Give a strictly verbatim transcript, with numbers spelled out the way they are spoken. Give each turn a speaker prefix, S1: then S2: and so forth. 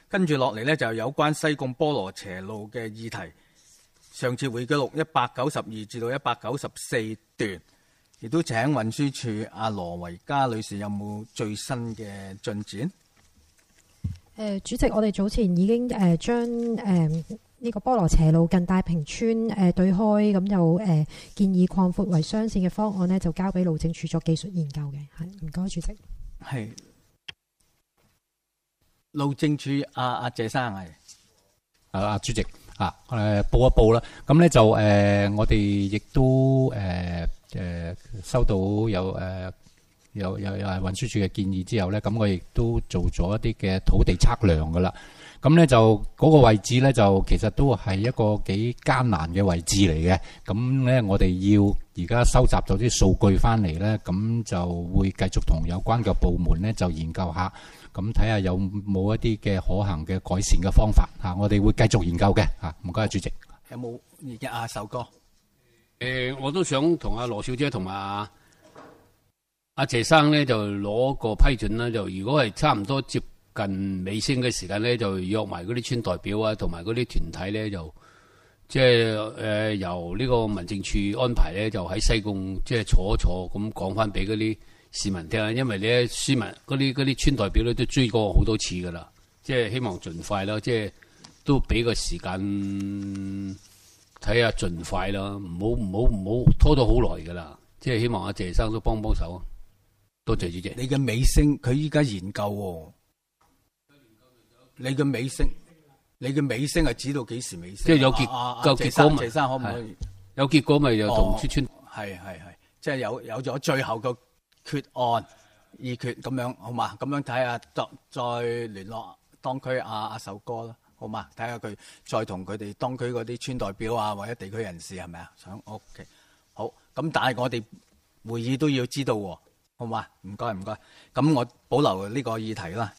S1: 跟住落嚟呢，就有關西貢菠蘿斜路嘅議題。上次會記錄一百九十二至到一百九十四段，亦都請運輸署阿羅維嘉女士有冇最新嘅進展？
S2: 誒，主席，我哋早前已經誒將誒呢個菠蘿斜路近大平村誒對開，咁就誒建議擴闊為雙線嘅方案呢，就交俾路政署作技術研究嘅。係，唔該，主席。
S1: 係路政署阿阿謝生係
S3: 啊，阿主席啊，誒報一報啦。咁咧就誒、呃，我哋亦都誒誒、呃呃、收到有誒。呃有有有係運輸署嘅建議之後咧，咁我亦都做咗一啲嘅土地測量噶啦。咁咧就嗰個位置咧，就其實都係一個幾艱難嘅位置嚟嘅。咁咧，我哋要而家收集咗啲數據翻嚟咧，咁就會繼續同有關嘅部門咧就研究下，咁睇下有冇一啲嘅可行嘅改善嘅方法嚇。我哋會繼續研究嘅嚇。唔該，主席。
S1: 有冇而家阿壽哥？
S4: 誒、呃，我都想同阿羅小姐同埋阿謝生咧就攞個批准啦，就如果係差唔多接近尾聲嘅時間咧，就約埋嗰啲村代表啊，同埋嗰啲團體咧，就即係誒由呢個民政處安排咧，就喺西貢即係坐一坐，咁講翻俾嗰啲市民聽啊。因為咧市民嗰啲嗰啲村代表咧都追過好多次噶啦，即係希望盡快啦，即係都俾個時間睇下盡快啦，唔好唔好唔好拖到好耐噶啦，即係希望阿謝生都幫幫手。多謝主席。
S1: 你嘅尾聲，佢依家研究喎。你嘅尾聲，你嘅尾聲係指到幾時尾聲？
S4: 即係有結夠結果，
S1: 謝生可唔可以？
S4: 有結果咪就同村村。
S1: 係係係，即係有有咗最後個決案議決咁樣，好嘛？咁樣睇下，再再聯絡當區阿阿壽哥啦，好嘛？睇下佢再同佢哋當區嗰啲村代表啊，或者地區人士係咪啊？想 OK 好。咁但係我哋會議都要知道喎。好嘛？唔該唔該，咁我保留呢個議題啦。